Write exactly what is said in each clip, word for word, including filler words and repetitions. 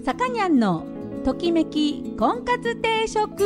さかにゃんのときめき婚活定食。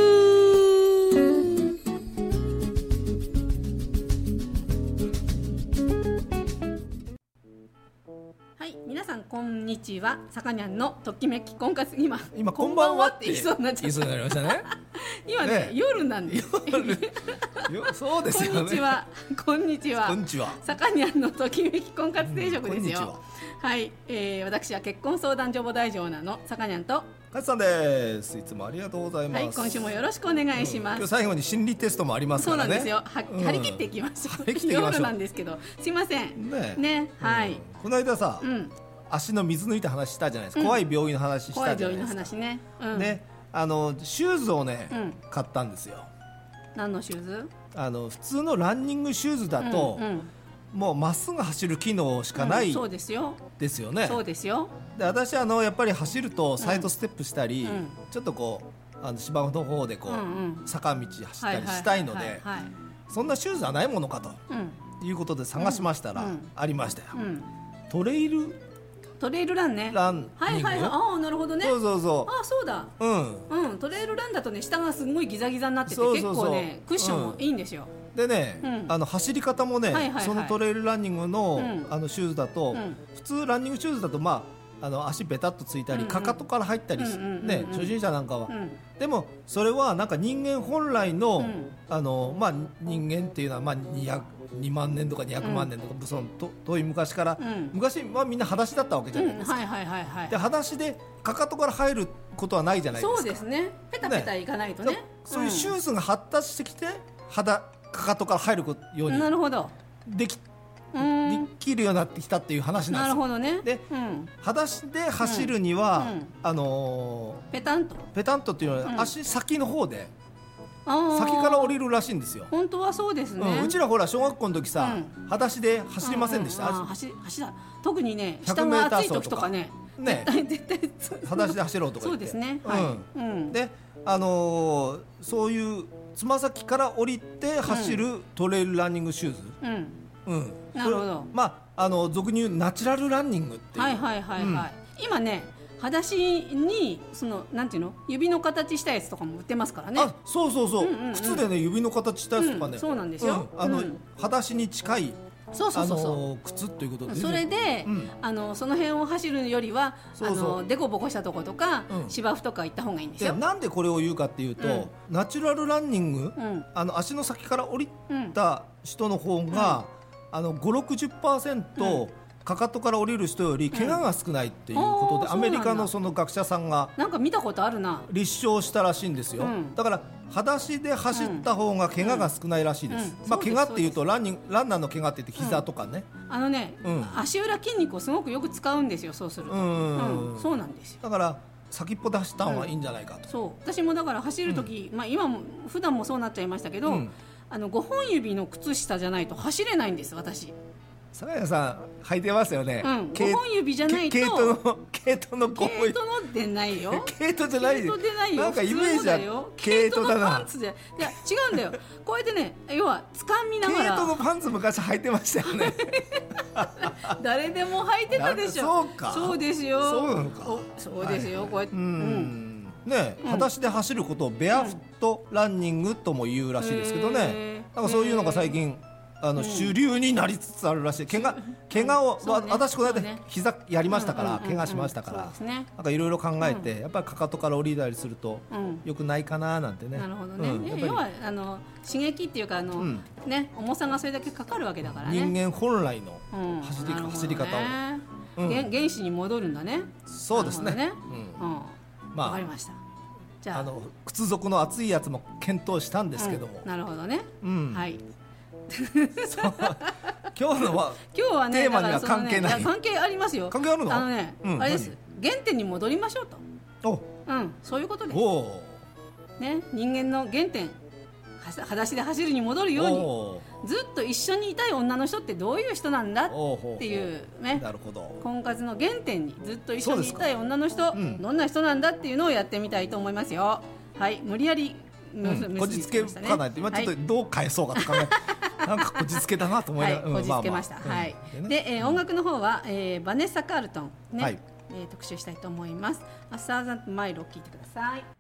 はい、皆さんこんにちは。さかにゃんのときめき婚活、今今こんばんはって言いそうになっちゃった。 言いそうになりましたね今ね、 ね夜なんですよそうですよね。 こんにちは。こんにちは。 こんにちは。 さかにゃんのときめき婚活定食ですよ。 うん、こんにちは。 はい、えー、私は結婚相談所母大丈なのさかにゃんとかつさんです。いつもありがとうございます。 はい、今週もよろしくお願いします。 うん、今日最後に心理テストもありますからね。 そうなんですよ。は、 うん、 張り切っていきましょう。 張り切っていきましょう。 夜なんですけど、すいません。 ね、 ね、はい。うん、 この間さ、 うん、 足の水抜いた話したじゃないですか。 うん、 怖い病院の話したじゃないですか。 怖い病院の話ね。うん、 ね、あのシューズをね、 うん、 買ったんですよ。 何のシューズ？あの普通のランニングシューズだと、うんうん、もうまっすぐ走る機能しかない、うん、 そうですよ。 ですよね。 そうですよ。 で、私あのやっぱり走るとサイドステップしたり、うん、ちょっとこうあの芝生の方でこう、うんうん、坂道走ったりしたいので、そんなシューズはないものかと、うん、いうことで探しましたら、うん、ありましたよ、うん、トレイルトレイルランね。 ランはいはいはい。ああ、なるほどね。 そうそうそう。 ああ、そうだ。うん。うん。トレイルランだとね、下がすごいギザギザになってて、そうそうそう、結構ね、クッションもいいんですよ。 うん、でね、うん、あの走り方もね、はいはいはい、そのトレイルランニングの、うん、あのシューズだと、うん、普通ランニングシューズだとまああの足ベタっとついたり、うんうん、かかとから入ったりし、うんうん、ね、初心者なんかは、うん、でもそれはなんか人間本来の、うん、あのまあ人間っていうのはまあにひゃくにまんねんとかにひゃくまんねんとか、うん、そのと遠い昔から、うん、昔はみんな裸足だったわけじゃないですか、うん、はいはいはいはい、で裸足でかかとから入ることはないじゃないですか。そうですね、ペタペタいかないと ね, ねそういうシューズが発達してきて肌かかとから入るようになるほどできできるようになってきたっていう話なんですよ。なるほどね。で、うん、裸足で走るには、うんうん、あのー、 ペタンとペタンとっていうのは、うん、足先の方で先から降りるらしいんですよ。 本当はそうですね、 うん、うちらほら小学校の時さ、うん、裸足で走りませんでした？ うんうん、走走だ特にね、下が暑い時とかね、 ね絶対裸足で走ろうとか言ってそうですね、はい、うん、 で、あのー、そういうつま先から降りて走るトレイルランニングシューズ、うんうん、 なるほど。 まあ、あの俗に言うナチュラルランニングっていう、 はいはいはいはい、うん、今ね裸足にそのなんていうの指の形したやつとかも売ってますからね。 あ、そうそうそう、うんうんうん、靴でね指の形したやつとかね、うん、 そうなんですよ、 うん、あの、うん、裸足に近いそうそうそうそう、あのー、靴ということで、ね、 それで、うん、あのその辺を走るよりはそうそう、あのデコボコしたとことか、うん、芝生とか行った方がいいんですよ。 でなんでこれを言うかっていうと、うん、ナチュラルランニング、うん、あの足の先から降りた人の方が、うん、あのごじゅう、ろくじゅっパーセント、うんかかとから降りる人より怪我が少ないっていうことで、うん、アメリカのその学者さんがなんか見たことあるな立証したらしいんですよ、うん、だから裸足で走った方が怪我が少ないらしいです、うんうん、まあ、怪我っていうとランニングランナーの怪我って言って膝とかね、 うん、あのね、うん、足裏筋肉をすごくよく使うんですよ。そうすると、うんうん、そうなんですよ。 だから先っぽで走った方がいいんじゃないかと、 うん、そう私もだから走るとき、うん、まあ、今も普段もそうなっちゃいましたけど、うん、あのごほん指の靴下じゃないと走れないんです私。 坂谷さん履いてますよね、 うん、ごほん指じゃないと毛糸の毛糸の毛糸のでないよ毛糸じゃないよ。 毛糸でないよ。 なんかイメージは毛糸だな。 パンツでいや違うんだよこうやってね、要は掴みながら毛糸のパンツ昔履いてましたよね誰でも履いてたでしょ。 そうか、 そうですよ。 そうなのか。 そうですよ、はい、こうやって、うん、 ね、うん、裸足で走ることをベアフットランニングとも言うらしいですけどね、なんかそういうのが最近あの主流になりつつあるらしい。怪我、怪我を、うんね、私この間膝やりましたから、うんうんうんうん、怪我しましたから、ね、なんかいろいろ考えて、うん、やっぱりかかとから降りたりすると、うん、よくないかななんてね。 なるほどね、うん、要はあの刺激っていうかあの、うん、ね、重さがそれだけかかるわけだからね。 人間本来の走り、うん、走り方を、 うん、原, 原始に戻るんだね。 そうですね、 ね、うん、うん、まあ、わかりました。 じゃあ、あの靴底の厚いやつも検討したんですけども、 うん、なるほどね、うん、はい。 今日のは今日はね、 テーマには関係ない。 いや関係ありますよ。 関係あるの？ あのね、うん、あれです。原点に戻りましょうと。お、うん、そういうことです。おね、人間の原点、裸足で走るに戻るように、ずっと一緒にいたい女の人ってどういう人なんだっていうね、 なるほど、 婚活の原点にずっと一緒にいたい女の人、うん、どんな人なんだっていうのをやってみたいと思いますよ。はい、無理やりうん、こじつけかないって今ちょっとどう返そうかと考え、はい、なんかこじつけだなと思いながら、 はい、こじつけました、はい、で、えー、音楽の方は、えー、バネッサ・カールトン、ね、はい、 えー、特集したいと思います。アサーザンとマイルを聞いてください。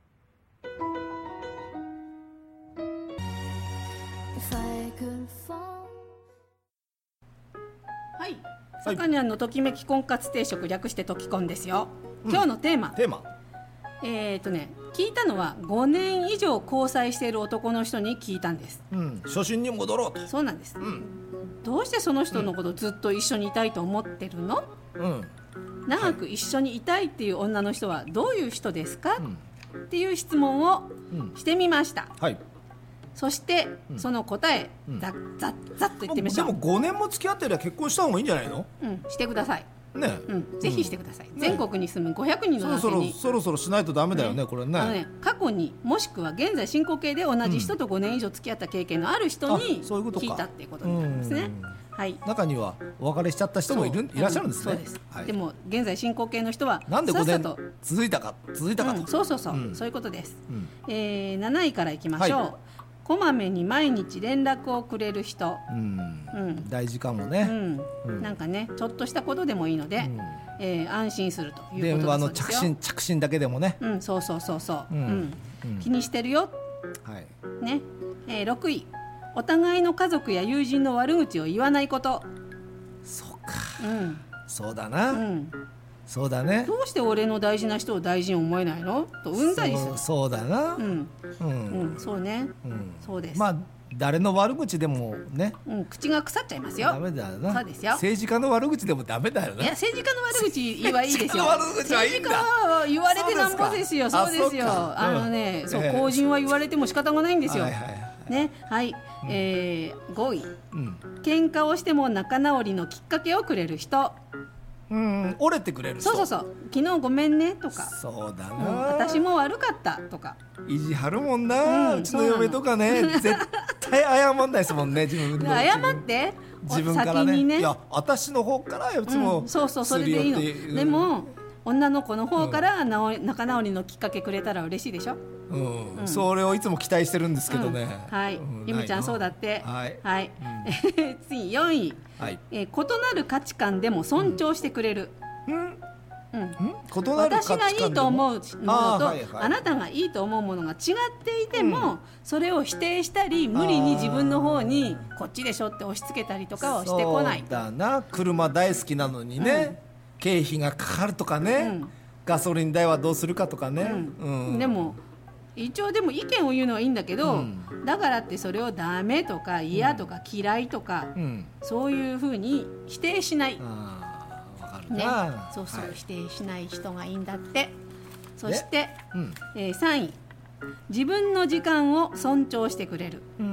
はい、さかにゃんのときめき婚活定食、略してときこんですよ。今日のテーマ、 うん、テーマえーとね、聞いたのはごねん以上交際している男の人に聞いたんです、 うん、初心に戻ろうと。 そうなんです、 うん、 どうしてその人のことずっと一緒にいたいと思ってるの、うん、長く一緒にいたいっていう女の人はどういう人ですか、うん、っていう質問をしてみました、うん、はい、そして、うん、その答え、うん、ざっざっざっと言ってみましょう。 でもごねんも付き合ってりゃ結婚した方がいいんじゃないの。 うん、してくださいね、うん、ぜひしてください、 ね、 全国に住むごひゃくにんの男性にそろそろそろしないとダメだよね、ね、これ ね, あのね過去にもしくは現在進行形で同じ人とごねん以上付き合った経験のある人に聞いたっていうことになりますね。はい、 中にはお別れしちゃった人もいるいらっしゃるんですね。 そうです、はい、でも現在進行形の人はなんでごねん続いたか続いたかと、 うん、そうそうそう、うん、そういうことです、うん、えー、なないからいきましょう、はい、こまめに毎日連絡をくれる人、うんうん、大事かもね、 うんうん、なんかねちょっとしたことでもいいので、うん、えー、安心するということだそうですよ。 電話の着信着信だけでもね、 うん、そうそうそうそう、うんうんうん、気にしてるよ、はいね、えー、ろくい、お互いの家族や友人の悪口を言わないこと。 そうか、うん、そうだな、うん、そうだね。 どうして俺の大事な人を大事に思えないのとうんざりする。 そう、そうだな、 うんうんうん、そうね、うん、そうです。 まあ誰の悪口でもね、 うん、口が腐っちゃいますよ。 ダメだよな。 そうですよ。 政治家の悪口でもダメだよな。 いや、政治家の悪口はいいですよ。 政治家は言われてなんぼですよ。そうですよ。あ, あのね、うん、そう、えー、公人は言われても仕方がないんですよ。はいはいはい、ね、はい、うん、えー、ごい、うん、喧嘩をしても仲直りのきっかけをくれる人。 うん、折れてくれる人。 そうそうそう、昨日ごめんねとか、 そうだな、 うん、私も悪かったとか意地張るもんな、うん、うちの嫁とかね絶対謝んないですもんね。自分謝って自分からね、ね、いや私の方からいつも、 うん、そうそう、それでいいの。でも女の子の方から仲直りのきっかけくれたら嬉しいでしょ。 うんうん、それをいつも期待してるんですけどね、 うん、はい、うん、ゆみちゃんそうだって、はい、はい、うん、次よんい、はい、えー、異なる価値観でも尊重してくれる、うんうんうん、異なる価値観でも私がいいと思うものと あ,、はいはい、あなたがいいと思うものが違っていても、うん、それを否定したり無理に自分の方にこっちでしょって押し付けたりとかはしてこない。 そうだな、車大好きなのにね、うん、経費がかかるとかね、うん、ガソリン代はどうするかとかね、うんうん、 でも一応でも意見を言うのはいいんだけど、うん、だからってそれをダメとか嫌とか嫌いとか、うん、そういうふうに否定しない、 あ、わかるな、 ね、そうそう、はい、否定しない人がいいんだって。そして、うん、えー、さんい、自分の時間を尊重してくれる、うん、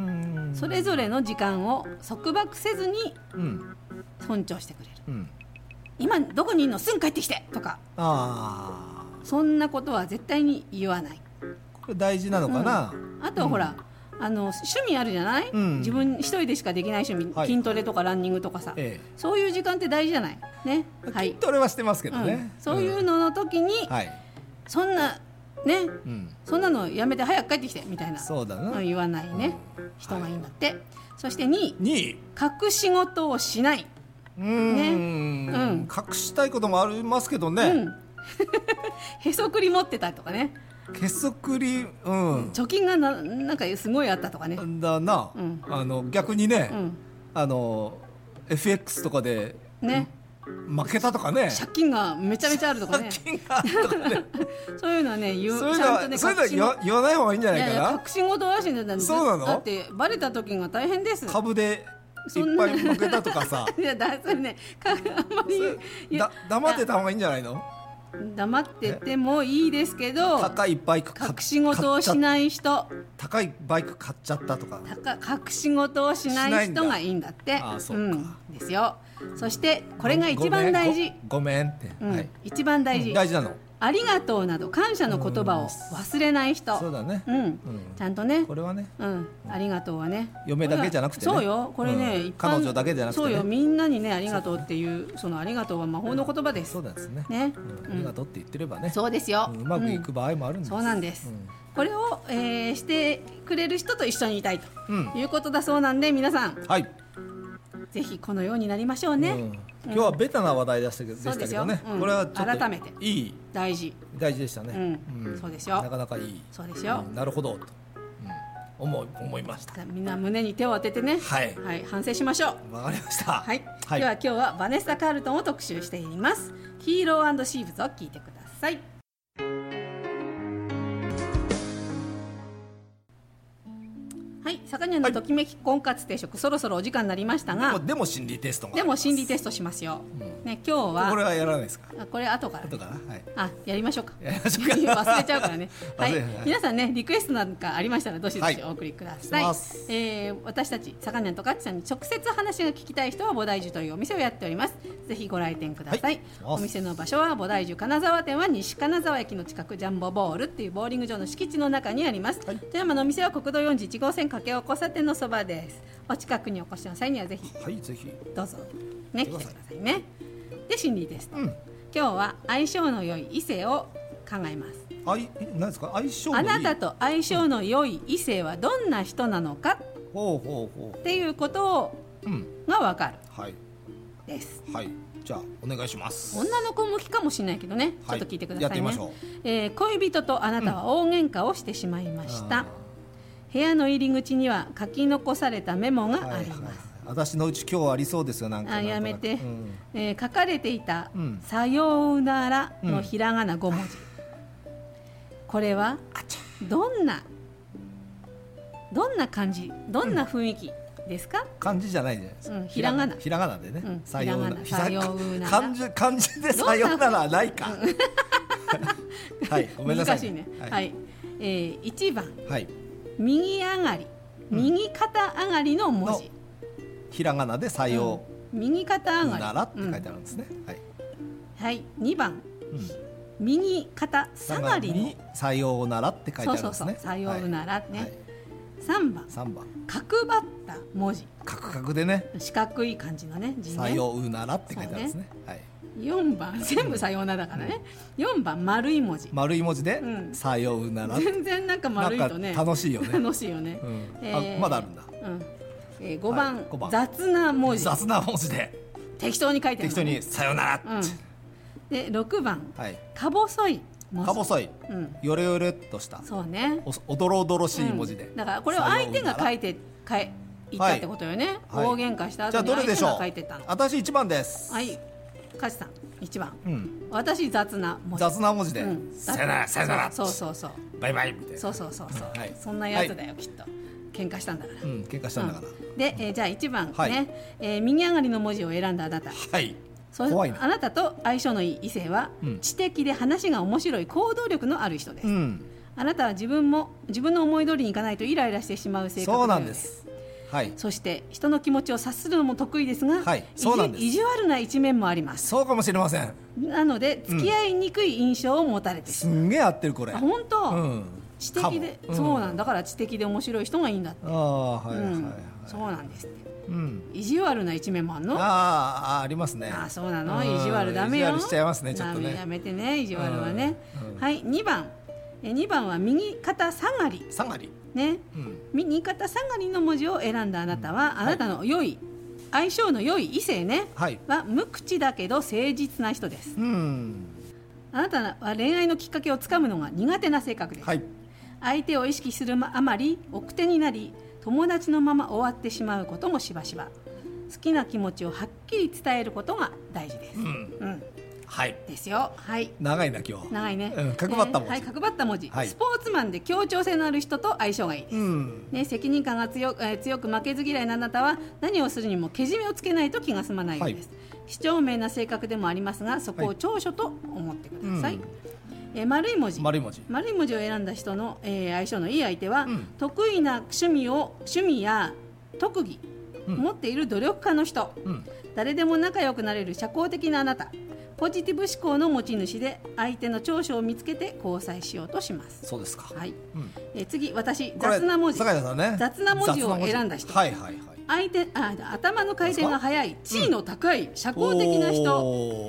それぞれの時間を束縛せずに尊重してくれる、うん、今どこにいるの、すぐ帰ってきてとか、あ、そんなことは絶対に言わない。 これ大事なのかな、 うん、あとはほら、うん、あの趣味あるじゃない、うん、自分一人でしかできない趣味、はい、筋トレとかランニングとかさ、ええ、そういう時間って大事じゃない、ね、 はい、筋トレはしてますけどね、うん、 そういうのの時に、うん、はい、そんなね、うん、そんなのやめて早く帰ってきてみたいな、 そうだな、 言わないね、うん、人がいいんだって、はい、そしてにい、にい、隠し事をしない、 うーん、ね、うん、隠したいこともありますけどね、うん、 へそくり持ってたとかね、 へそくり、うん、 貯金が な, なんかすごいあったとかね、 だな、うん、あの逆にね、うん、あの エフエックス とかで、ね、負けたとかね、 借金がめちゃめちゃあるとかね、 借金があるとかねそういうのはね、言う、 そういうのは、ね、そういうのは言わない方がいいんじゃないかな。いやいや、隠し事らしいんだって。そうなの？だってバレた時が大変です。 株でいっぱい負けたとかさいや、だそれね、あんまりだ黙ってた方がいいんじゃないの。 黙っててもいいですけど、 高いバイク隠し事をしない人、 高いバイク買っちゃったとか、 隠し事をしない人がいいんだって。 ああ、そうか、 うん、ですよ。そしてこれが一番大事。 ごめんって、 うん、はい、一番大事、 うん、大事なの。 ありがとうなど感謝の言葉を忘れない人。 そうだね、 うんうん、ちゃんとね、 これはね、 うん、ありがとうはね、 嫁だけじゃなくてね、 そうよ、これね、うん、 彼女だけじゃなくて、ね、 そうよ、みんなにね、ありがとうっていう、そのありがとうは魔法の言葉です。 そうですね、 ね、 うん、ありがとうって言ってればね、 そうですよ、 うん、うまくいく場合もあるんです、 うん、そうなんです、うん、これを、えー、してくれる人と一緒にいたいということだそうなんで、皆さん、 はい、 ぜひこのようになりましょうね、うん、 今日はベタな話題でしたけど、でしたけどね、うん、これはちょっと改めていい大事大事でしたね、 うんうん、そうですよ、 なかなかいい、 そうですよ、 うん、なるほどと、うん、思, 思いました。 みんな胸に手を当ててね、はい、はい、反省しましょう。 わかりました、 はいはい、では今日はバネッサ・カールトンを特集しています。ヒーロー&シーブズを聞いてください。はい、さかにゃんのときめき婚活定食、はい、そろそろお時間になりましたが、 でも心理テストがでも心理テストしますよ、うん、ね、今日はこれはやらないですか。 これ後から、 後から、はい、 あ、やりましょうか。 やりましょうか忘れちゃうからねはい、 はい、 皆さんね、リクエストなんかありましたらどしどしお送りください、はい、えー、私たちさかにゃんとかっちさんに直接話が聞きたい人は菩提樹というお店をやっております。ぜひご来店ください、はい、お店の場所は菩提樹金沢店は西金沢駅の近く、ジャンボボールっていうボーリング場の敷地の中にあります、はい、富山のお店は国道よんじゅういち号線掛け交差点のそばです。お近くにお越しの際にはぜひ、 はい、ぜひどうぞね、来てくださいね。で、心理テスト、うん、今日は相性の良い異性を考えます。 あい、何ですか、相性のいい、 あなたと相性の良い異性はどんな人なのか、 うん、ほうほうほうっていうことを、うん、が分かる、 はい、 です。 はい、じゃあお願いします。 女の子向きかもしれないけどね、はい、ちょっと聞いてくださいね。 やってみましょう。 えー、恋人とあなたは大喧嘩をしてしまいました、うん、部屋の入り口には書き残されたメモがあります、はいはい、 私のうち今日ありそうですよ。なんかあ、やめて、うん、えー、書かれていた、うん、さようならのひらがなごもじ、うん、これはどんなどんな感じ、どんな雰囲気ですか。 漢字じゃないじゃないですか、 うん、ひらがな、 ひらがなでね、うん、 さようなら、 漢字、漢字でさようならはないかはい、ごめんなさい、 難しいね、はい、はい、えー、いちばん、 はい、右上がり、右肩上がりの文字、 ひらがなでさよう、うん、右肩上がりならって書いてあるんですね、うん、はい、 はい、にばん、うん、右肩下がりのさようならって書いてあるんですね。 そうそうそう、さようならね、はい、さんばん、 さんばん、 角張った文字、 カクカクでね、 四角い感じのね字ね、 さようならって書いてあるんですね、はい、 よんばん、全部さようならだからね、うん、よんばん丸い文字、 丸い文字で、うん、さようなら、 全然なんか丸いとね楽しいよね楽しいよね、うん、 えー、あ、まだあるんだ、うん、 えー、ごばん、はい、ごばん雑な文字、 雑な文字で適当に書いてある、 適当にさようなら、うん、 でろくばん、はい、か細い文字、 か細い、うん、よれよれっとした、 そうね、 おおどろおどろしい文字で、 うん、だからこれを相手が書いて書い言ったってことよね、はい、大喧嘩した後に相手が書いてたの。 私いちばんです。 はい、かしさんいちばん、うん、私雑な文字、 雑な文字で、うん、さよならさよなら、 そうそうそう、 バイバイみたいな、 そうそうそうそう、はい、そんなやつだよ、はい、きっと喧嘩したんだから、 うん、喧嘩したんだから、 うん、で、えー、じゃあいちばんね、はい、えー、右上がりの文字を選んだあなた、 はい、 怖いな。あなたと相性のいい異性は、うん、知的で話が面白い行動力のある人です、うん、あなたは自分も自分の思い通りにいかないとイライラしてしまう性格のようです。はい、そして人の気持ちを察するのも得意ですが、はい、そうなんです。意地悪な一面もあります。 そうかもしれません。 なので付き合いにくい印象を持たれてしまう、 うん、すんげえ合ってるこれ。 あ、本当、うん、知的で、うん、そうなんだから知的で面白い人がいいんだって。あ、はいはいはい、うん、そうなんですって、うん、意地悪な一面もあるの。 ああ、ありますね。 あ、そうなの、意地悪ダメよ。 意地悪しちゃいますね、ちょっとね。 やめてね、意地悪はね、うん、はい。にばん、えにばんは右肩下がり、 下がりね、うん、右肩下がりの文字を選んだあなたは、うん、あなたの良い、はい、相性の良い異性ね、はい、は無口だけど誠実な人です、うん、あなたは恋愛のきっかけをつかむのが苦手な性格です、はい、相手を意識するあまり奥手になり友達のまま終わってしまうこともしばしば。好きな気持ちをはっきり伝えることが大事です、うんうん、はい、ですよ。はい。 長いな今日。 長いね。 うん、角張った文字。 はい、角張った文字、はい。スポーツマンで協調性のある人と相性がいいです。うん、ね、責任感が強く、えー、強く負けず嫌いなあなたは何をするにもけじめをつけないと気が済まないようです。はい、几帳面な性格でもありますが、そこを長所と思ってください。はい、えー、丸い文字。 丸い文字。 丸い文字を選んだ人の、えー、相性のいい相手は、うん、得意な趣味を趣味や特技、うん、持っている努力家の人、うん、誰でも仲良くなれる社交的なあなた。ポジティブ思考の持ち主で相手の長所を見つけて交際しようとします。 そうですか。 はい。うん、え次私雑な文字、 ね、 雑な文字を選んだ人。 はいはいはい。 相手あ頭の回転が速い、地位の高い、うん、社交的な人。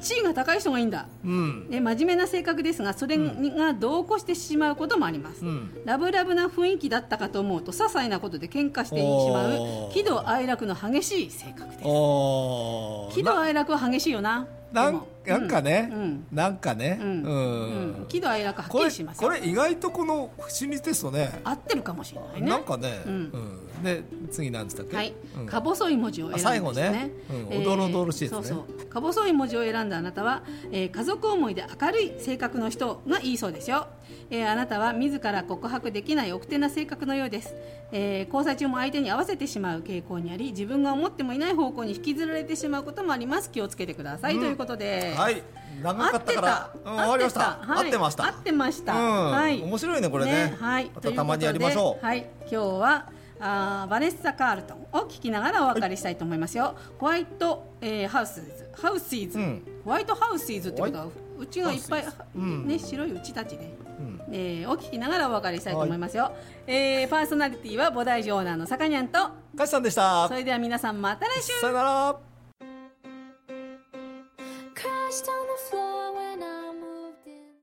地位が高い人がいいんだ、うん、で真面目な性格ですがそれが度を越してしまうこともあります、うん、ラブラブな雰囲気だったかと思うと些細なことで喧嘩してしまう喜怒哀楽の激しい性格です。喜怒哀楽は激しいよな。 なんなんかね、うん、なんかね、うんうん、喜怒哀楽はっきりしますよ。これ、これ意外とこの心理テストね合ってるかもしれないね。 なんかね、うんうん、で次なんつったっけ、 はいうん、か細い文字を選んだ、ね、 最後ね、うん、おどろおどろしいですね、 そうそうか細い文字を選んだあなたは、えー、家族思いで明るい性格の人がいいそうですよ、えー、あなたは自ら告白できない奥手な性格のようです、えー、交際中も相手に合わせてしまう傾向にあり自分が思ってもいない方向に引きずられてしまうこともあります。気をつけてください、うん、ということで、 はい長かったから、うん、終わりました。 はい、合ってました。合ってました。うん、 はい。面白いねこれね。ねはい。またたまにやりましょう。 はい。今日はあバネッサ・カールトンを聞きながらお別れしたいと思いますよ。はい、ホワイト、えー、ハウスズ、ハウシーズ、うん、ホワイトハウシーズってことはうちがいっぱい、うん、ね白いうちたちで、うんえー、を聞きながらお別れしたいと思いますよ。はい、えー、パーソナリティは菩提寺オーナーのさかにゃんとかしさんでした。 それでは皆さんまた来週。 さよなら。 Crashed on the floor